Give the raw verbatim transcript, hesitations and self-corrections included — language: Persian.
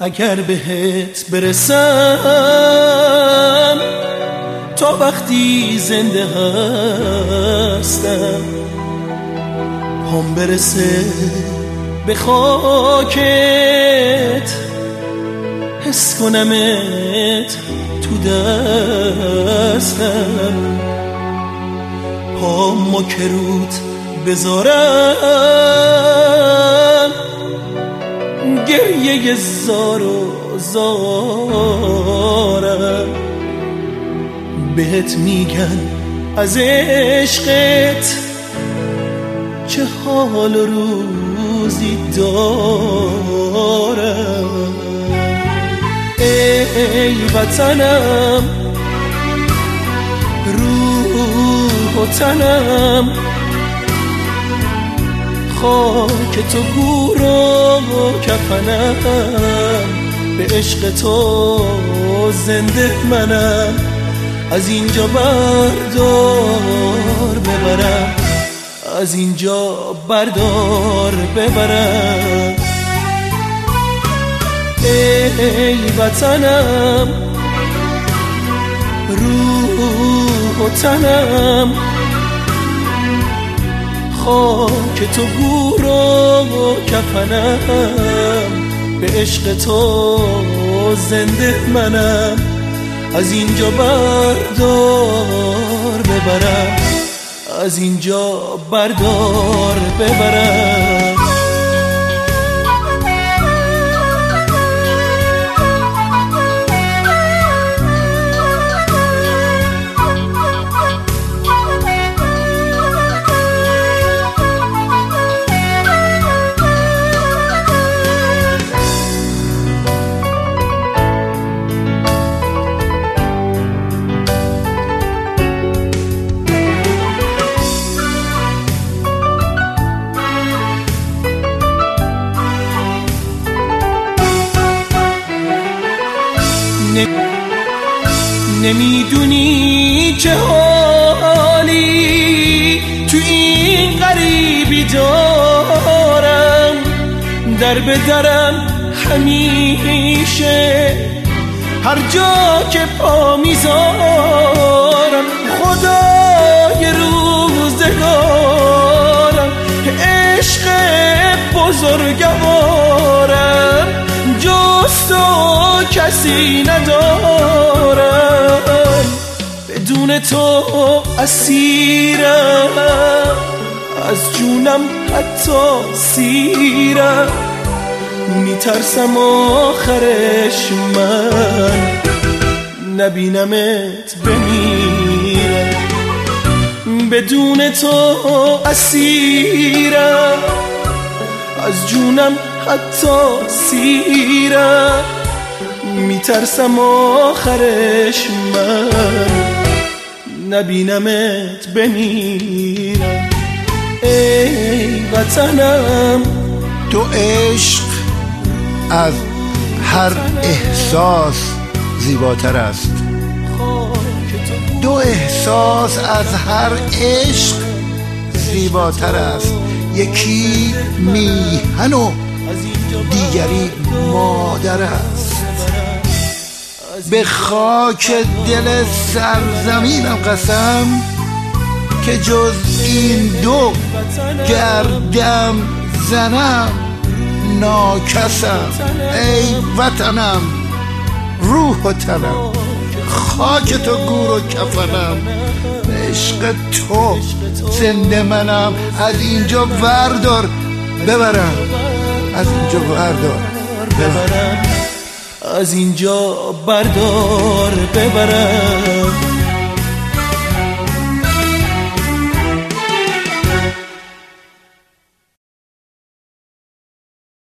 اگر بهت برسم تا وقتی زنده هستم، پام برسه به خاکت، حس کنمت تو دستم، پام که رود بذارم، گریه زار و زارم، بهت میگن از عشقت چه حال و روزی دارم. ای وطنم، روح و تنم، خاک تو گور و کفنم، به عشق تو زنده منم، از اینجا بردار ببرم، از اینجا بردار ببرم. ای وطنم، روح و تنم، خاک تو گور و کفنم، به عشق تو زنده منم، از اینجا بردار ببرم، از اینجا بردار ببرم. نمیدونی چه حالی تو این غریبی دارم، در به درم همیشه هر جا که پا میذارم، خدای روزگارم، عشق بزرگوارم، جز تو کسی ندارم، بدون تو اسیرم، از جونم حتی سیرم، میترسم آخرش من نبینمت بمیرم، بدون تو اسیرم، از جونم حتی سیرم، میترسم آخرش من نبینمت بمیرم. ای وطنم، تو عشق از هر احساس زیباتر است، دو احساس از هر عشق زیباتر است، یکی میهن و دیگری مادر است. به خاک دل سرزمینم قسم که جز این دو گردم زنم ناکسم. ای وطنم، روح و تنم، خاک تو گور و کفنم، عشق تو زنده منم، از اینجا بردار ببرم، از اینجا بردار ببرم، از اینجا بردار ببرم.